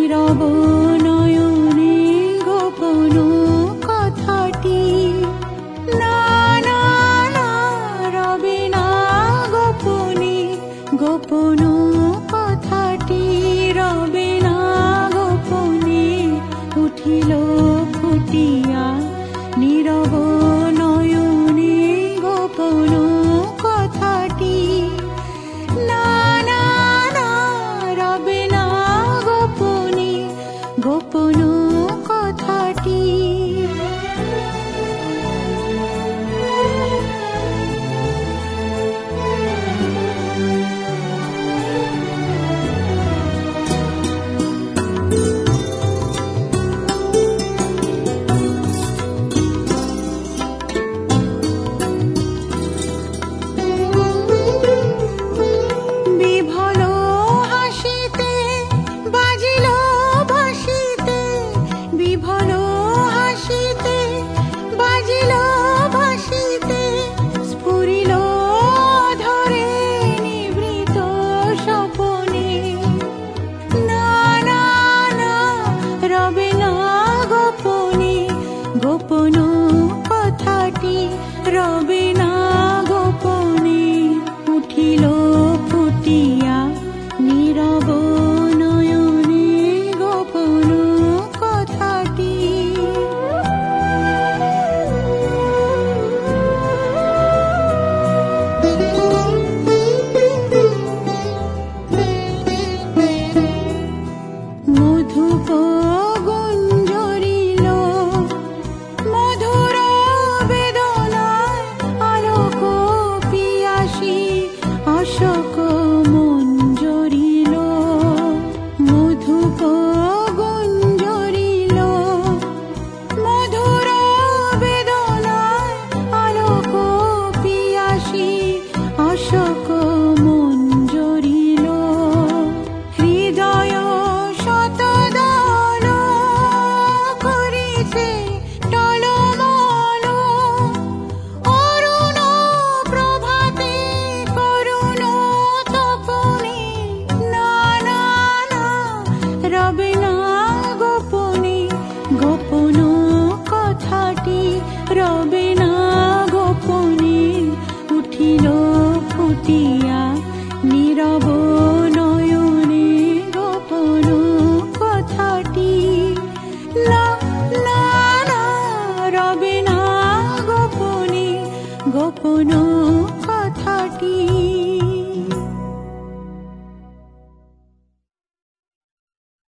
নীরব নয়নে গোপন কথাটি না না না রবে না গোপনে গোপন কথাটি রবে না গোপনে উঠিল ফুটিয়া নীরব নয়নে গোপন কথাটি না না না রবে না গোপনে গোপন কথাটি গোপন কথাটি রবে না গোপনে উঠিল ফুটিয়া নীরব নয়নে গোপন কথাটি মধুপ অশোক মঞ্জরিল মধুপ গুঞ্জরিল মধুর বেদনায় আলোক পিয়াসী অশোক মঞ্জরিল হৃদয় শতদল করিছে টলমল অরুণ প্রভাতে করুণ তপনে না না না রবে না গোপনে গোপন কথাটি রবে না গোপনে উঠিল ফুটিয়া নীরব নয়নে গোপন কথাটি না না না রবে না গোপনে গোপন কথাটি।